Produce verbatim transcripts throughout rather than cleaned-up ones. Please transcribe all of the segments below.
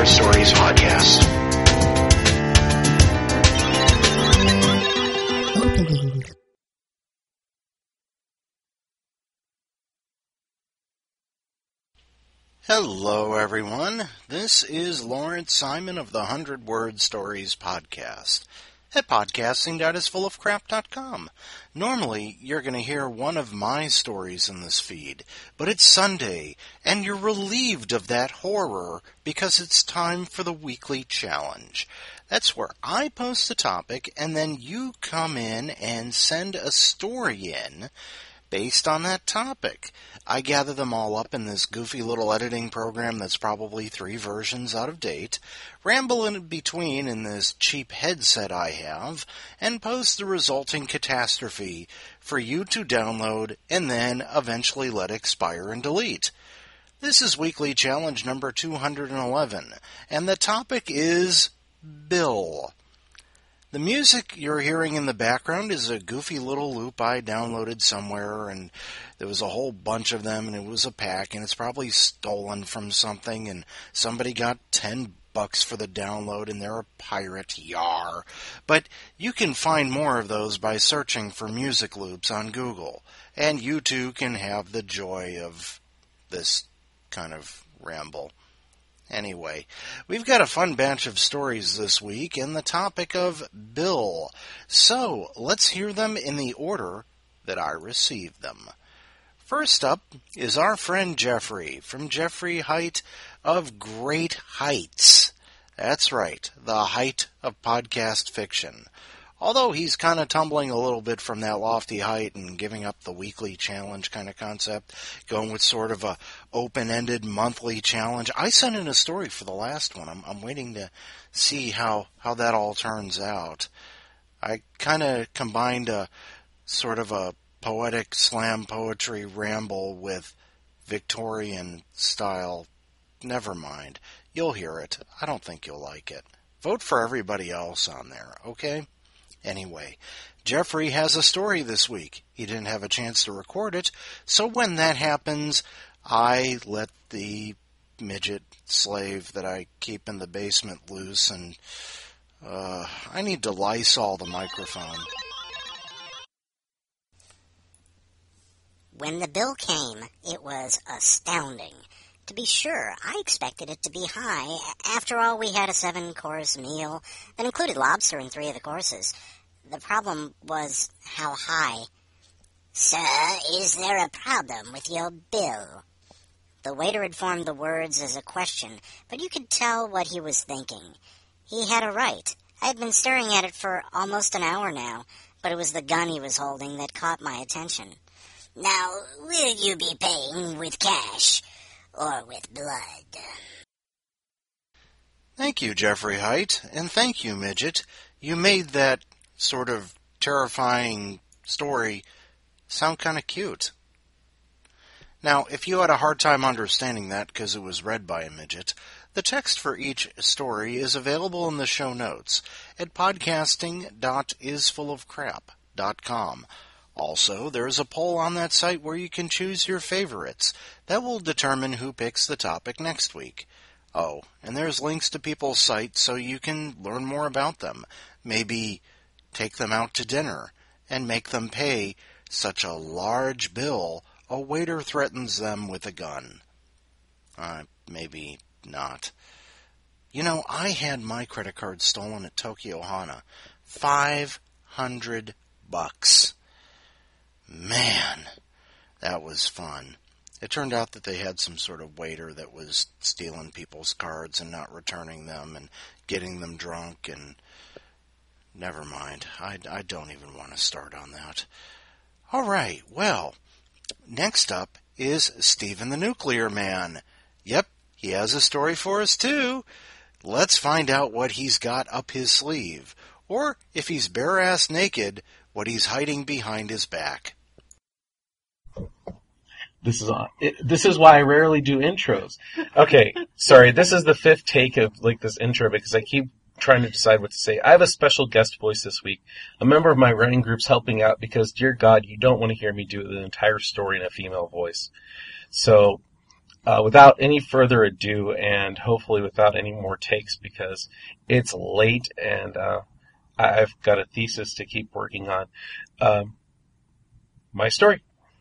Word Stories podcast. Opening. Hello, everyone. This is Lawrence Simon of the one hundred Word Stories podcast at podcasting dot is full of crap dot com. Normally, you're going to hear one of my stories in this feed, but it's Sunday, and you're relieved of that horror because it's time for the weekly challenge. That's where I post a topic, and then you come in and send a story in based on that topic. I gather them all up in this goofy little editing program that's probably three versions out of date, ramble in between in this cheap headset I have, and post the resulting catastrophe for you to download and then eventually let expire and delete. This is weekly challenge number two hundred eleven, and the topic is Bill. The music you're hearing in the background is a goofy little loop I downloaded somewhere, and there was a whole bunch of them, and it was a pack, and it's probably stolen from something, and somebody got ten bucks for the download, and they're a pirate, yar. But you can find more of those by searching for music loops on Google, and you too can have the joy of this kind of ramble. Anyway, we've got a fun batch of stories this week and the topic of Bill. So, let's hear them in the order that I received them. First up is our friend Jeffrey from Jeffrey Height of Great Heights. That's right, the height of podcast fiction. Although he's kind of tumbling a little bit from that lofty height and giving up the weekly challenge kind of concept, going with sort of a open-ended monthly challenge. I sent in a story for the last one. I'm, I'm waiting to see how, how that all turns out. I kind of combined a sort of a poetic slam poetry ramble with Victorian style. Never mind. You'll hear it. I don't think you'll like it. Vote for everybody else on there, okay? Anyway, Jeffrey has a story this week. He didn't have a chance to record it, so when that happens, I let the midget slave that I keep in the basement loose, and uh, I need to Lysol the microphone. When the bill came, it was astounding. To be sure, I expected it to be high. After all, we had a seven-course meal that included lobster in three of the courses. The problem was how high. "Sir, is there a problem with your bill?" The waiter had formed the words as a question, but you could tell what he was thinking. He had a right. I had been staring at it for almost an hour now, but it was the gun he was holding that caught my attention. "Now, will you be paying with cash or with blood?" Thank you, Jeffrey Height, and thank you, Midget. You made that sort of terrifying story sound kind of cute. Now, if you had a hard time understanding that because it was read by a midget, the text for each story is available in the show notes at podcasting dot is full of crap dot com. Also, there is a poll on that site where you can choose your favorites. That will determine who picks the topic next week. Oh, and there's links to people's sites so you can learn more about them. Maybe take them out to dinner and make them pay such a large bill a waiter threatens them with a gun. Uh, maybe not. You know, I had my credit card stolen at Tokyo Hana. Five hundred bucks. Man, that was fun. It turned out that they had some sort of waiter that was stealing people's cards and not returning them and getting them drunk, and never mind. I, I don't even want to start on that. All right, well, next up is Stephen the Nuclear Man. Yep, he has a story for us too. Let's find out what he's got up his sleeve, or if he's bare-ass naked, what he's hiding behind his back. This is on. It, this is why I rarely do intros. Okay, sorry. This is the fifth take of like this intro because I keep trying to decide what to say. I have a special guest voice this week. A member of my writing group's helping out because, dear God, you don't want to hear me do the entire story in a female voice. So uh, without any further ado, and hopefully without any more takes, because it's late and uh, I've got a thesis to keep working on. Um, my story.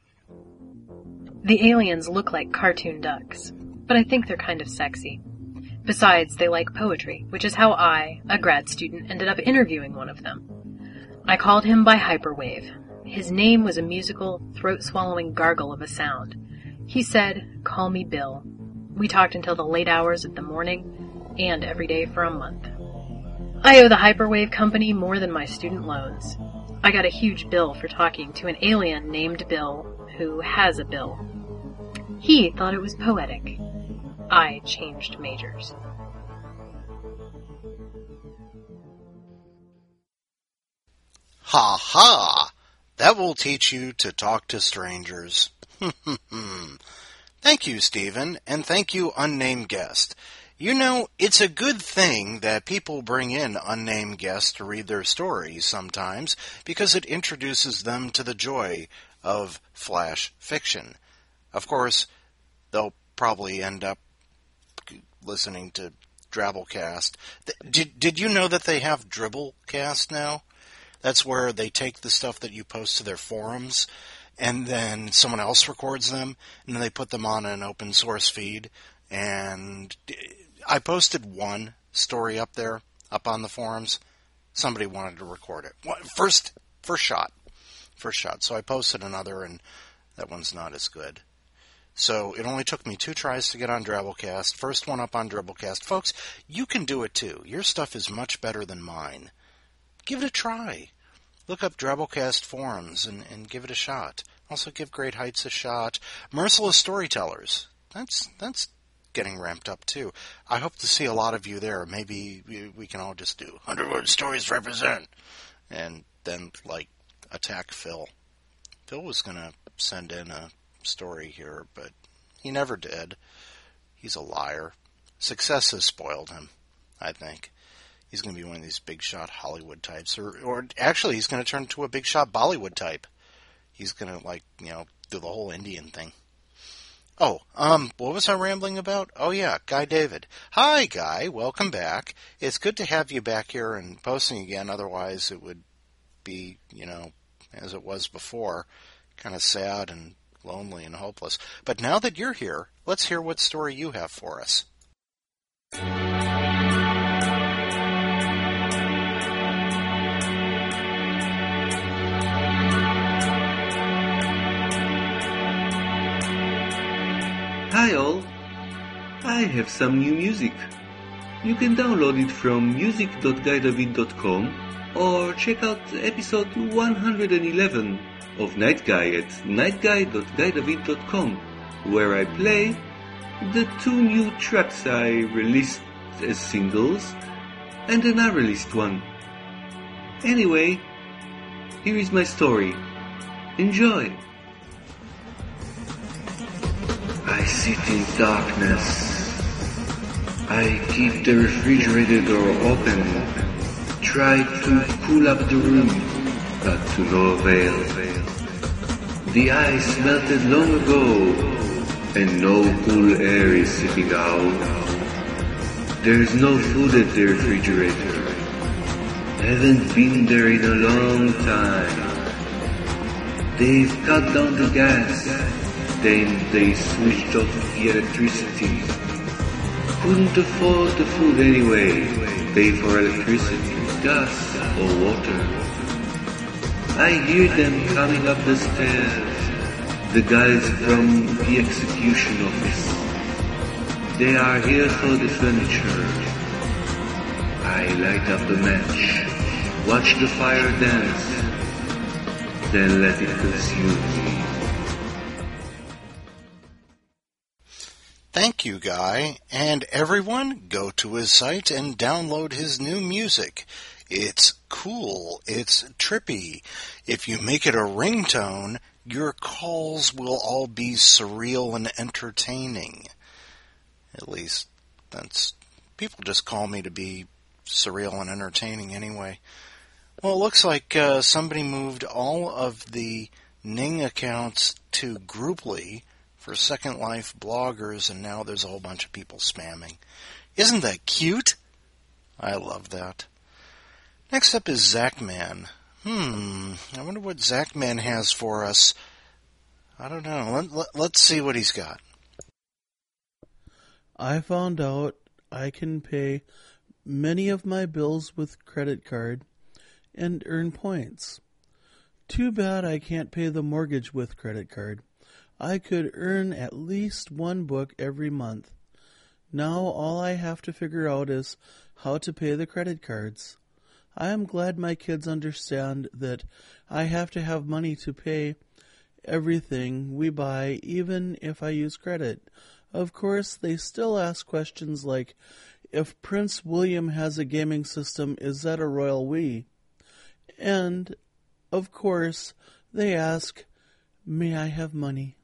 The aliens look like cartoon ducks, but I think they're kind of sexy. Besides, they like poetry, which is how I, a grad student, ended up interviewing one of them. I called him by hyperwave. His name was a musical, throat-swallowing gargle of a sound. He said, "Call me Bill." We talked until the late hours of the morning, and every day for a month. I owe the hyperwave company more than my student loans. I got a huge bill for talking to an alien named Bill, who has a bill. He thought it was poetic. I changed majors. Ha ha! That will teach you to talk to strangers. Thank you, Stephen, and thank you, unnamed guest. You know, it's a good thing that people bring in unnamed guests to read their stories sometimes, because it introduces them to the joy of flash fiction. Of course, they'll probably end up listening to Drabblecast. Did did you know that they have Dribblecast now? That's where they take the stuff that you post to their forums, and then someone else records them, and then they put them on an open source feed. And I posted one story up there, up on the forums. Somebody wanted to record it. First, first shot. First shot. So I posted another, and that one's not as good. So it only took me two tries to get on Drabblecast. First one up on Dribblecast. Folks, you can do it too. Your stuff is much better than mine. Give it a try. Look up Drabblecast forums and, and give it a shot. Also give Great Heights a shot. Merciless Storytellers. That's that's getting ramped up too. I hope to see a lot of you there. Maybe we, we can all just do one hundred word stories represent. And then, like, attack Phil. Phil was going to send in a story here, but he never did. He's a liar. Success has spoiled him, I think. He's going to be one of these big shot Hollywood types, or or actually he's going to turn into a big shot Bollywood type. He's going to, like, you know, do the whole Indian thing. Oh, um, what was I rambling about? Oh yeah, Guy David. Hi, Guy. Welcome back. It's good to have you back here and posting again. Otherwise, it would be, you know, as it was before, kind of sad and lonely and hopeless. But now that you're here, let's hear what story you have for us. Hi all, I have some new music. You can download it from music dot guy david dot com or check out episode one hundred eleven of Night Guy at night guy dot guy david dot com, where I play the two new tracks I released as singles and an unreleased one. Anyway, here is my story. Enjoy! I sit in darkness. I keep the refrigerator door open. Try to cool up the room, but to no avail. The ice melted long ago, and no cool air is seeping out. There's no food at the refrigerator. Haven't been there in a long time. They've cut down the gas. Then they switched off the electricity. Couldn't afford the food anyway. Pay for electricity, gas, or water. I hear them coming up the stairs. The guys from the execution office. They are here for the furniture. I light up a match. Watch the fire dance. Then let it consume me. Thank you, Guy. And everyone, go to his site and download his new music. It's cool. It's trippy. If you make it a ringtone, your calls will all be surreal and entertaining. At least, that's... people just call me to be surreal and entertaining anyway. Well, it looks like uh, somebody moved all of the Ning accounts to Grouply for Second Life bloggers, and now there's a whole bunch of people spamming. Isn't that cute? I love that. Next up is Zachman. Hmm, I wonder what Zachman has for us. I don't know. Let, let, let's see what he's got. I found out I can pay many of my bills with credit card and earn points. Too bad I can't pay the mortgage with credit card. I could earn at least one book every month. Now all I have to figure out is how to pay the credit cards. I am glad my kids understand that I have to have money to pay everything we buy, even if I use credit. Of course, they still ask questions like, if Prince William has a gaming system, is that a royal we? And, of course, they ask, may I have money?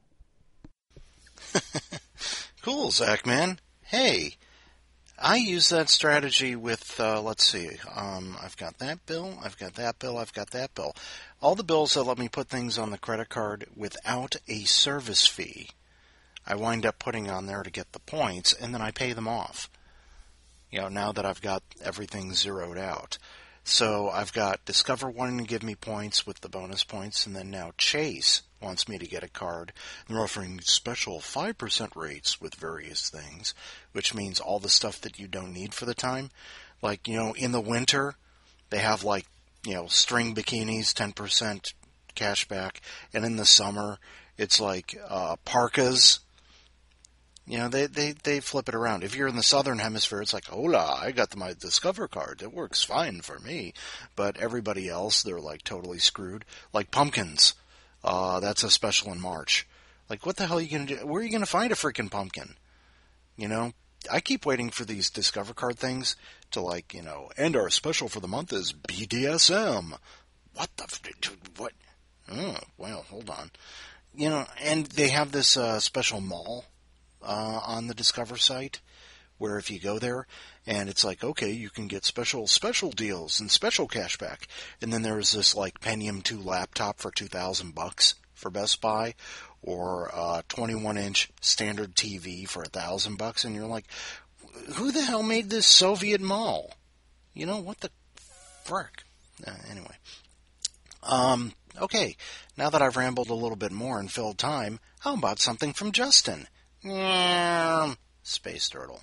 Cool, Zachman. Hey, I use that strategy with, uh, let's see, um, I've got that bill, I've got that bill, I've got that bill. All the bills that let me put things on the credit card without a service fee, I wind up putting on there to get the points, and then I pay them off. You know, now that I've got everything zeroed out. So I've got Discover wanting to give me points with the bonus points, and then now Chase wants me to get a card. They're offering special five percent rates with various things, which means all the stuff that you don't need for the time. Like, you know, in the winter, they have like, you know, string bikinis, ten percent cash back, and in the summer, it's like uh, parkas. You know, they, they, they flip it around. If you're in the southern hemisphere, it's like, hola, I got my Discover card. It works fine for me. But everybody else, they're like totally screwed. Like pumpkins. Uh, that's a special in March. Like, what the hell are you going to do? Where are you going to find a freaking pumpkin? You know, I keep waiting for these Discover card things to like, you know, and our special for the month is B D S M. What the, f- what? Oh, well, hold on. You know, and they have this uh, special mall Uh, on the Discover site, where if you go there, and it's like, okay, you can get special special deals and special cashback, and then there's this like Pentium two laptop for two thousand bucks for Best Buy, or a twenty-one inch standard T V for a thousand bucks, and you're like, who the hell made this Soviet mall? You know what the frick? Uh, anyway, um, okay. Now that I've rambled a little bit more and filled time, how about something from Justin? Yeah, Space Turtle.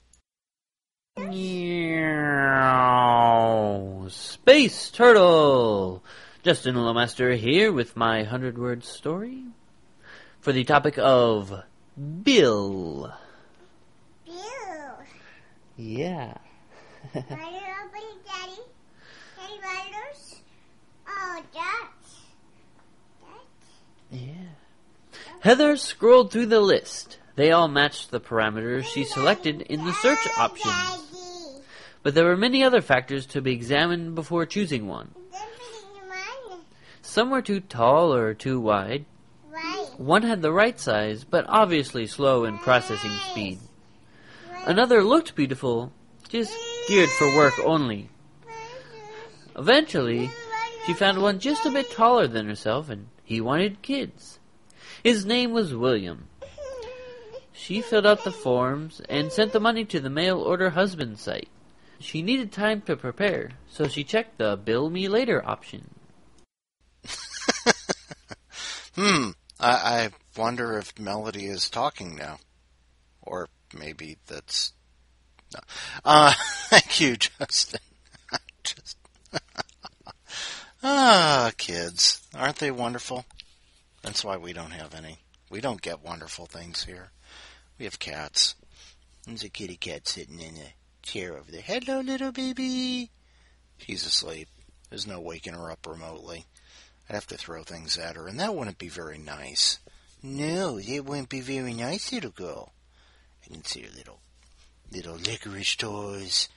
Meow. Space Turtle! Justin Lowmaster here with my hundred-word story for the topic of Bill. Bill. Yeah. Daddy? Daddy Riders? Oh, that's... That's... Yeah. Heather scrolled through the list. They all matched the parameters she selected in the search options. But there were many other factors to be examined before choosing one. Some were too tall or too wide. One had the right size, but obviously slow in processing speed. Another looked beautiful, just geared for work only. Eventually, she found one just a bit taller than herself, and he wanted kids. His name was William. She filled out the forms and sent the money to the mail order husband site. She needed time to prepare, so she checked the bill me later option. hmm, I, I wonder if Melody is talking now. Or maybe that's... No. Uh, thank you, Justin. Just... ah, kids. Aren't they wonderful? That's why we don't have any. We don't get wonderful things here. We have cats. There's a kitty cat sitting in a chair over there. Hello, little baby. She's asleep. There's no waking her up remotely. I'd have to throw things at her, and that wouldn't be very nice. No, it wouldn't be very nice, little girl. I can see her little, little licorice toys.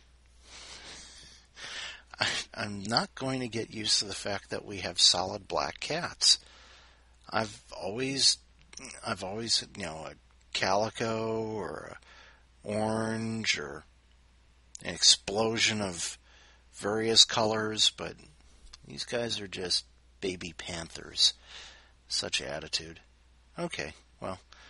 I, I'm not going to get used to the fact that we have solid black cats. I've always, I've always, you know, a calico or a orange or an explosion of various colors, but these guys are just baby panthers. Such attitude. Okay, well,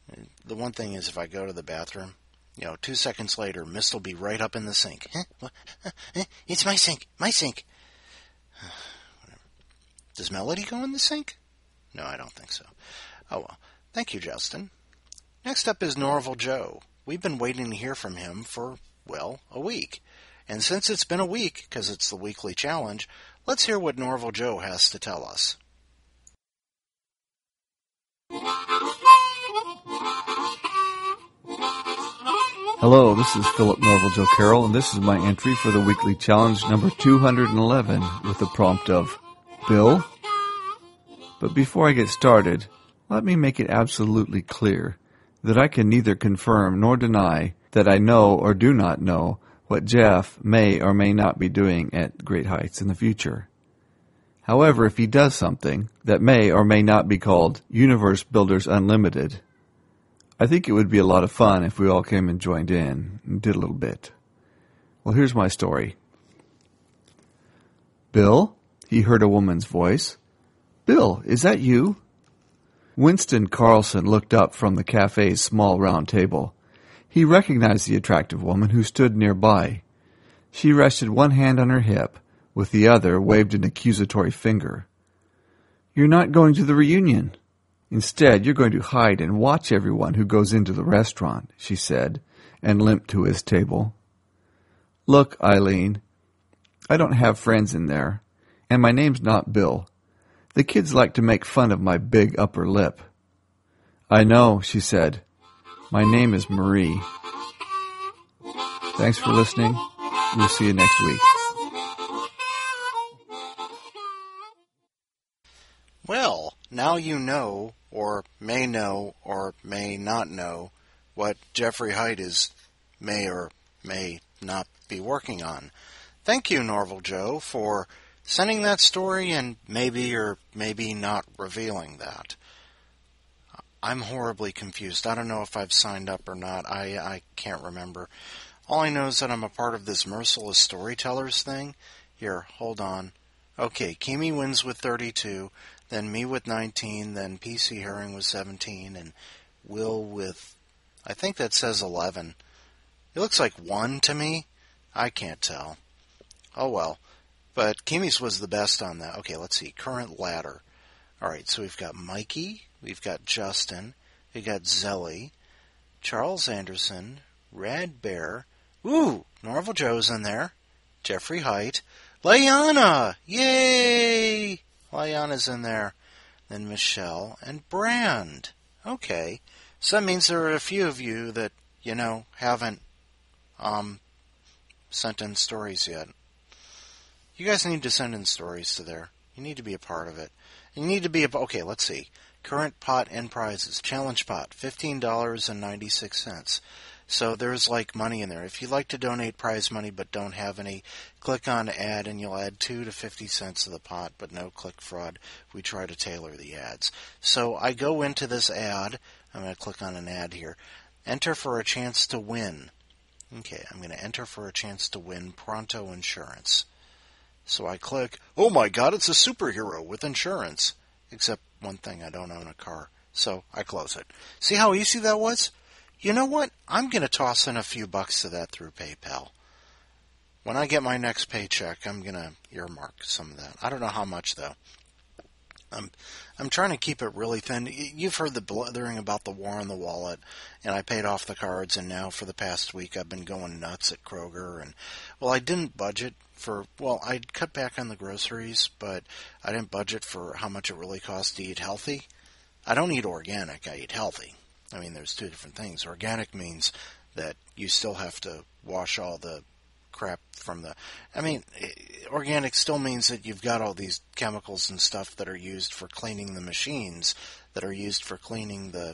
The one thing is, if I go to the bathroom, you know, two seconds later, mist will be right up in the sink. Huh? What? Huh? It's my sink. My sink. Whatever. Does Melody go in the sink? No, I don't think so. Oh, well. Thank you, Justin. Next up is Norval Joe. We've been waiting to hear from him for, well, a week. And since it's been a week, because it's the weekly challenge, let's hear what Norval Joe has to tell us. Hello, this is Philip Norval Joe Carroll, and this is my entry for the weekly challenge number two hundred eleven with the prompt of Bill? But before I get started, let me make it absolutely clear that I can neither confirm nor deny that I know or do not know what Jeff may or may not be doing at Great Heights in the future. However, if he does something that may or may not be called Universe Builders Unlimited, I think it would be a lot of fun if we all came and joined in and did a little bit. Well, here's my story. Bill? He heard a woman's voice. Bill, is that you? Winston Carlson looked up from the cafe's small round table. He recognized the attractive woman who stood nearby. She rested one hand on her hip, with the other waved an accusatory finger. You're not going to the reunion. Instead, you're going to hide and watch everyone who goes into the restaurant, she said, and limped to his table. Look, Eileen, I don't have friends in there, and my name's not Bill. The kids like to make fun of my big upper lip. I know, she said. My name is Marie. Thanks for listening. We'll see you next week. Well, now you know, or may know, or may not know, what Jeffrey Height is may or may not be working on. Thank you, Norval Joe, for sending that story and maybe or maybe not revealing that. I'm horribly confused. I don't know if I've signed up or not. I, I can't remember. All I know is that I'm a part of this Merciless Storytellers thing. Here, hold on. Okay, Kimi wins with thirty-two, then me with nineteen, then P C Herring with seventeen, and Will with, I think that says eleven. It looks like one to me. I can't tell. Oh well. But Kimi's was the best on that. Okay, let's see. Current ladder. Alright, so we've got Mikey, we've got Justin, we've got Zelly, Charles Anderson, Rad Bear, ooh, Norval Joe's in there, Jeffrey Height, Layana! Yay! Layana's in there. Then Michelle and Brand. Okay. So that means there are a few of you that, you know, haven't um sent in stories yet. You guys need to send in stories to there. You need to be a part of it. You need to be a... Okay, let's see. Current pot and prizes. Challenge pot, fifteen dollars and ninety-six cents. So there's like money in there. If you'd like to donate prize money but don't have any, click on add and you'll add two to fifty cents to the pot, but no click fraud. We try to tailor the ads. So I go into this ad. I'm going to click on an ad here. Enter for a chance to win. Okay, I'm going to enter for a chance to win Pronto Insurance. So I click, oh my god, it's a superhero with insurance. Except one thing, I don't own a car. So I close it. See how easy that was? You know what? I'm going to toss in a few bucks to that through PayPal. When I get my next paycheck, I'm going to earmark some of that. I don't know how much, though. I'm I'm trying to keep it really thin. You've heard the blithering about the war on the wallet, and I paid off the cards, and now for the past week I've been going nuts at Kroger. And well, I didn't budget for, well, I'd cut back on the groceries, but I didn't budget for how much it really costs to eat healthy. I don't eat organic, I eat healthy. I mean, there's two different things. Organic means that you still have to wash all the crap from the... I mean, organic still means that you've got all these chemicals and stuff that are used for cleaning the machines, that are used for cleaning the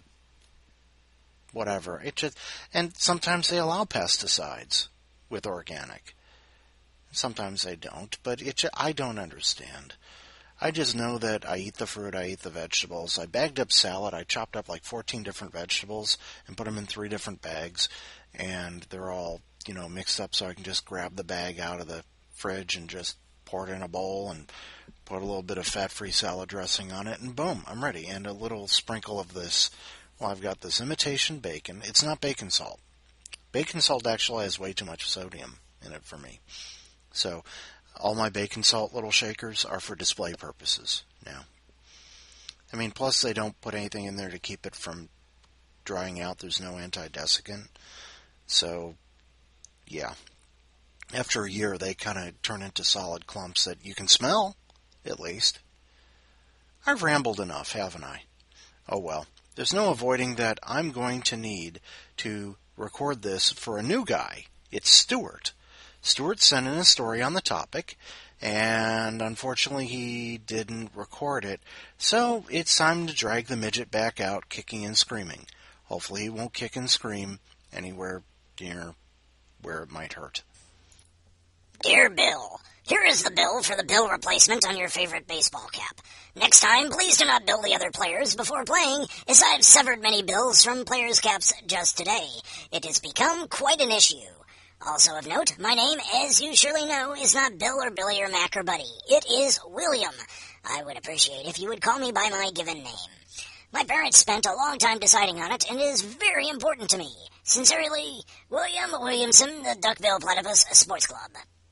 whatever. It just, and sometimes they allow pesticides with organic. Sometimes they don't, but it just, I don't understand. I just know that I eat the fruit, I eat the vegetables. I bagged up salad. I chopped up like fourteen different vegetables and put them in three different bags, and they're all, you know, mixed up so I can just grab the bag out of the fridge and just pour it in a bowl and put a little bit of fat-free salad dressing on it, and boom, I'm ready. And a little sprinkle of this Well, I've got this imitation bacon. It's not bacon salt. Bacon salt actually has way too much sodium in it for me. So all my bacon salt little shakers are for display purposes now. I mean, plus they don't put anything in there to keep it from drying out. There's no anti-desiccant. So, yeah. After a year, they kind of turn into solid clumps that you can smell, at least. I've rambled enough, haven't I? Oh well. There's no avoiding that I'm going to need to record this for a new guy. It's Stuart. Stuart sent in a story on the topic, and unfortunately he didn't record it, so it's time to drag the midget back out kicking and screaming. Hopefully he won't kick and scream anywhere near where it might hurt. Dear Bill, here is the bill for the bill replacement on your favorite baseball cap. Next time, please do not bill the other players before playing, as I have severed many bills from players' caps just today. It has become quite an issue. Also of note, my name, as you surely know, is not Bill or Billy or Mac or Buddy. It is William. I would appreciate if you would call me by my given name. My parents spent a long time deciding on it, and it is very important to me. Sincerely, William Williamson, the Duckbill Platypus Sports Club.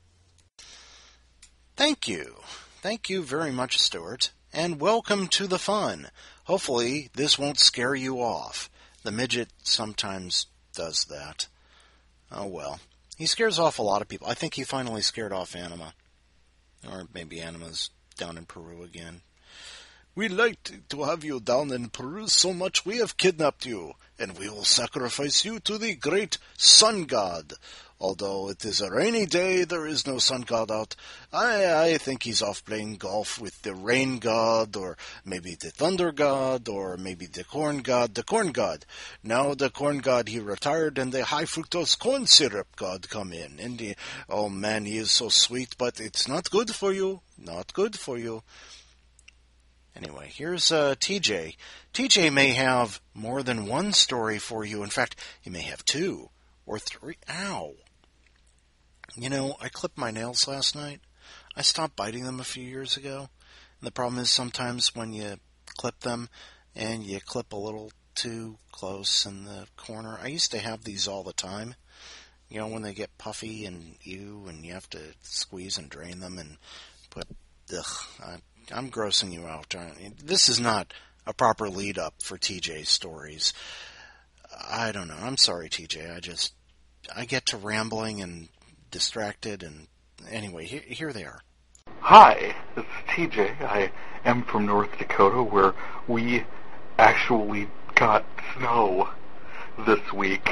Thank you. Thank you very much, Stuart. And welcome to the fun. Hopefully, this won't scare you off. The midget sometimes does that. Oh well. He scares off a lot of people. I think he finally scared off Anima. Or maybe Anima's down in Peru again. We like to have you down in Peru so much we have kidnapped you, and we will sacrifice you to the great sun god. Although it is a rainy day, there is no sun god out. I, I think he's off playing golf with the rain god, or maybe the thunder god, or maybe the corn god. The corn god. Now the corn god, he retired, and the high fructose corn syrup god come in. And the, oh man, he is so sweet, but it's not good for you. Not good for you. Anyway, here's uh, T J. T J may have more than one story for you. In fact, he may have two or three. Ow. You know, I clipped my nails last night. I stopped biting them a few years ago. And the problem is sometimes when you clip them and you clip a little too close in the corner. I used to have these all the time. You know, when they get puffy and ew and you have to squeeze and drain them and put... Ugh, I, I'm grossing you out. This is not a proper lead-up for T J's stories. I don't know. I'm sorry, T J. I just... I get to rambling and distracted, and anyway, here, here they are. Hi, this is T J. I am from North Dakota, where we actually got snow this week.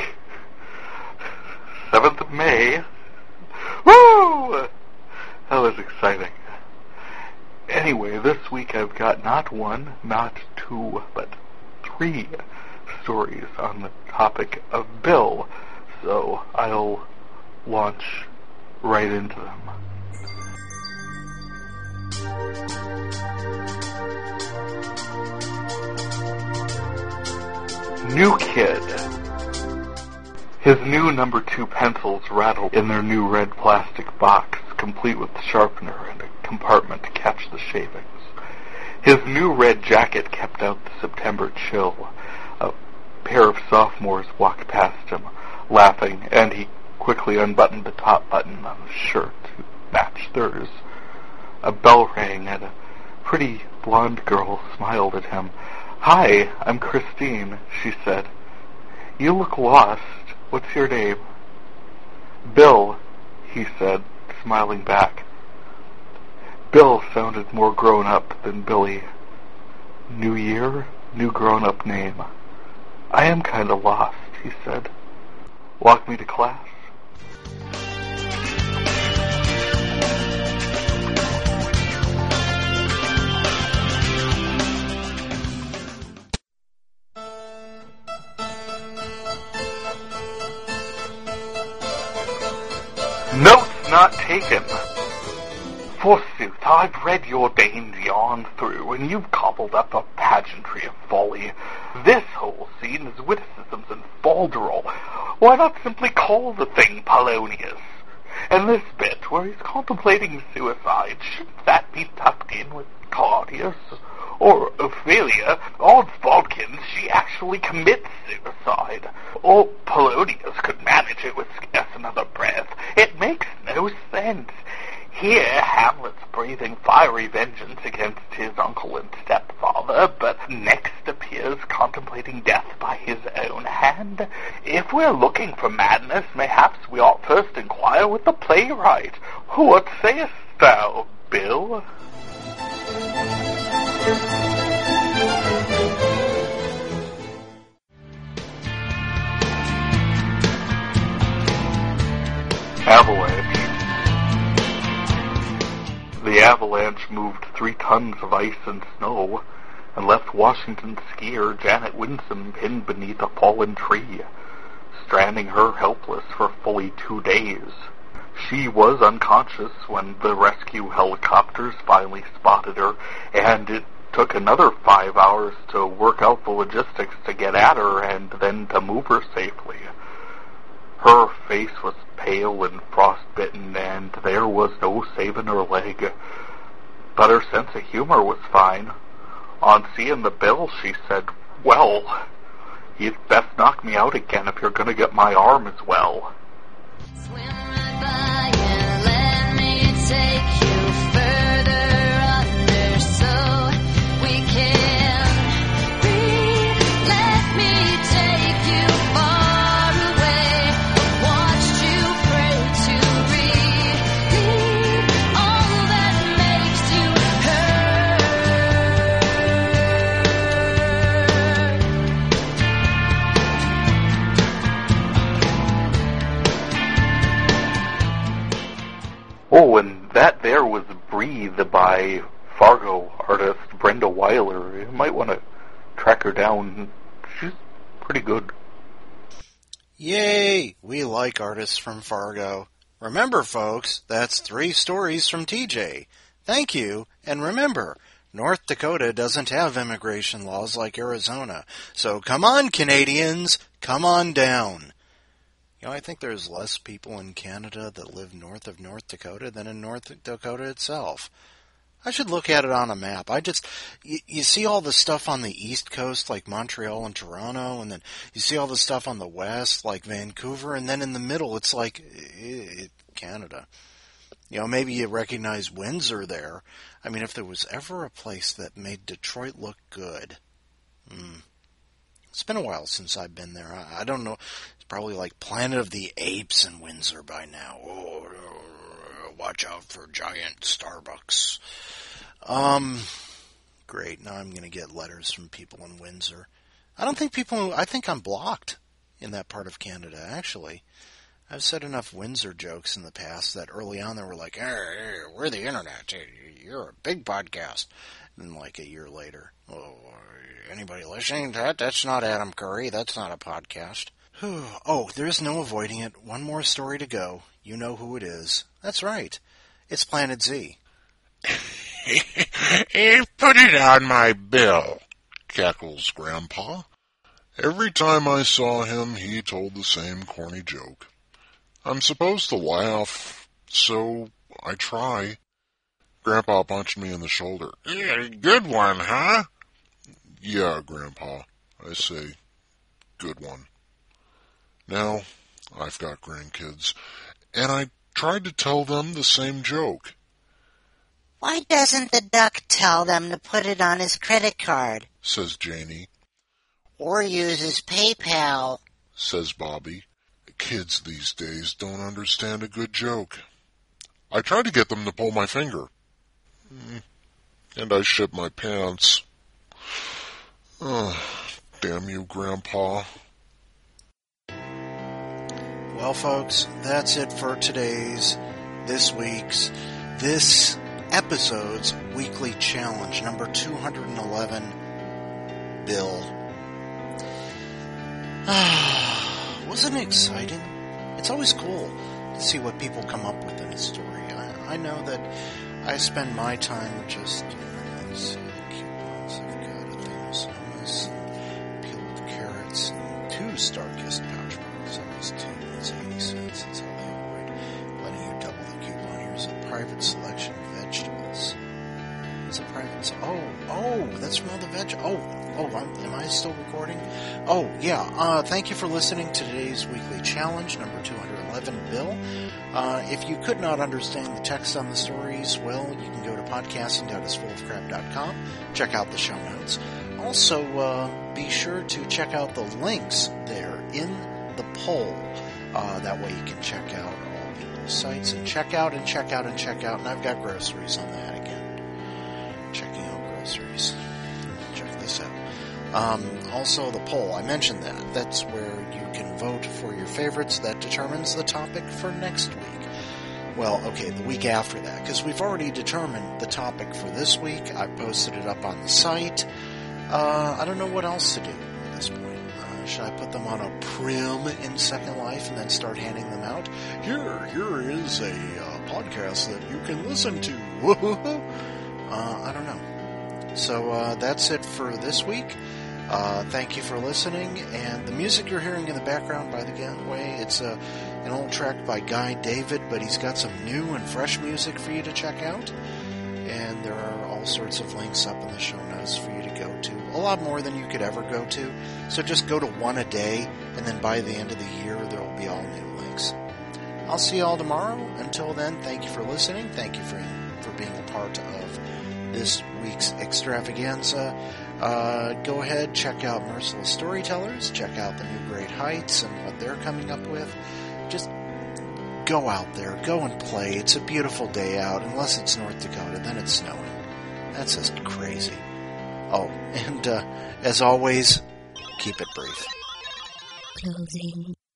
seventh of May. Woo! That was exciting. Anyway, this week I've got not one, not two, but three stories on the topic of Bill, so I'll launch right into them. New kid. His new number two pencils rattled in their new red plastic box, complete with the sharpener and a compartment to catch the shavings. His new red jacket kept out the September chill. A pair of sophomores walked past him, laughing, and he quickly unbuttoned the top button on his shirt to match theirs. A bell rang, and a pretty blonde girl smiled at him. "Hi, I'm Christine," she said. "You look lost. What's your name?" "Bill," he said, smiling back. Bill sounded more grown-up than Billy. "New year, new grown-up name. I am kind of lost," he said. "Walk me to class?" Notes not taken. Forsooth, I've read your dainty on through, and you've cobbled up a pageantry of folly. This whole scene is witticisms and folderol. Why not simply call the thing Polonius? And this bit, where he's contemplating suicide, shouldn't that be tucked in with Claudius? Or Ophelia, Aunt Bodkins, she actually commits suicide. Or Polonius could manage it with scarce another breath. It makes no sense. Here, Hamlet's breathing fiery vengeance against his uncle and stepfather, but next appears contemplating death by his own hand. If we're looking for madness, mayhaps we ought first inquire with the playwright. What sayest thou, Bill? Avalanche. The avalanche moved three tons of ice and snow and left Washington skier Janet Winsome pinned beneath a fallen tree, stranding her helpless for fully two days. She was unconscious when the rescue helicopters finally spotted her, and it took another five hours to work out the logistics to get at her and then to move her safely. Her face was pale and frostbitten, and there was no saving her leg. But her sense of humor was fine. On seeing the bill, she said, "Well, you'd best knock me out again if you're going to get my arm as well." Swim right by and let me take you further under so we can breathe. Let me take you far away. Watched you pray to relieve all that makes you Oh, and that there was Breathe by Fargo artist Brenda Weiler. You might want to track her down. She's pretty good. Yay! We like artists from Fargo. Remember, folks, that's three stories from T J. Thank you, and remember, North Dakota doesn't have immigration laws like Arizona. So come on, Canadians, come on down. You know, I think there's less people in Canada that live north of North Dakota than in North Dakota itself. I should look at it on a map. I just, you, you see all the stuff on the East Coast, like Montreal and Toronto, and then you see all the stuff on the West, like Vancouver, and then in the middle, it's like it, Canada. You know, maybe you recognize Windsor there. I mean, if there was ever a place that made Detroit look good, hmm. It's been a while since I've been there. I, I don't know. It's probably like Planet of the Apes in Windsor by now. Oh, watch out for giant Starbucks. Um, great. Now I'm going to get letters from people in Windsor. I don't think people, I think I'm blocked in that part of Canada, actually. I've said enough Windsor jokes in the past that early on they were like, hey, hey, we're the internet. You're a big podcast. And like a year later, oh, anybody listening to that? That's not Adam Curry. That's not a podcast. Oh, there's no avoiding it. One more story to go. You know who it is. That's right. It's Planet Z. He put it on my bill, cackles Grandpa. Every time I saw him, he told the same corny joke. I'm supposed to laugh, so I try. Grandpa punched me in the shoulder. Yeah, good one, huh? Yeah, Grandpa, I say. Good one. Now, I've got grandkids, and I tried to tell them the same joke. Why doesn't the duck tell them to put it on his credit card? Says Janie. Or use his PayPal, says Bobby. Kids these days don't understand a good joke. I tried to get them to pull my finger. And I shit my pants. Oh, damn you, Grandpa. Well, folks, that's it for today's, this week's, this episode's weekly challenge, number two hundred eleven, Bill. Wasn't it exciting? It's always cool to see what people come up with in a story. I, I know that I spend my time just, you know, let's see the coupons I've got, a Thermosomas, peeled carrots, and two Star-Kissed pouch bugs. Always two, it's eighty cents. That's how they avoid letting you double the coupon. Here's a private selection of vegetables. It's a private, oh, oh, Oh, that's from all the veg. Oh, oh, I'm, am I still recording? Oh, yeah. Uh, thank you for listening to today's weekly challenge, number two hundred eleven, Bill. Uh, if you could not understand the text on the stories, well, you can go to podcasting dot is full of crap dot com, check out the show notes. Also, uh, be sure to check out the links there in the poll. Uh, that way you can check out all people's sites and check out and check out and check out. And I've got groceries on that again. Checking out groceries. Check this out. Um, also, the poll. I mentioned that. That's where you can vote for your favorites. That determines the topic for next week. Well, okay, the week after that. Because we've already determined the topic for this week. I posted it up on the site. Uh, I don't know what else to do at this point. Uh, should I put them on a prim in Second Life and then start handing them out? Here, here is a uh, podcast that you can listen to. uh, I don't know. So uh, that's it for this week. Uh, thank you for listening. And the music you're hearing in the background, by the way, it's a, an old track by Guy David, but he's got some new and fresh music for you to check out. And there are all sorts of links up in the show notes for you to go to. A lot more than you could ever go to. So just go to one a day, and then by the end of the year, there will be all new links. I'll see you all tomorrow. Until then, thank you for listening. Thank you for, for being a part of this week's extravaganza. Uh, go ahead, check out Merciless Storytellers. Check out the new Great Heights and what they're coming up with. Just go out there. Go and play. It's a beautiful day out. Unless it's North Dakota, then it's snowing. That's just crazy. Oh, and uh, as always, keep it brief. Closing.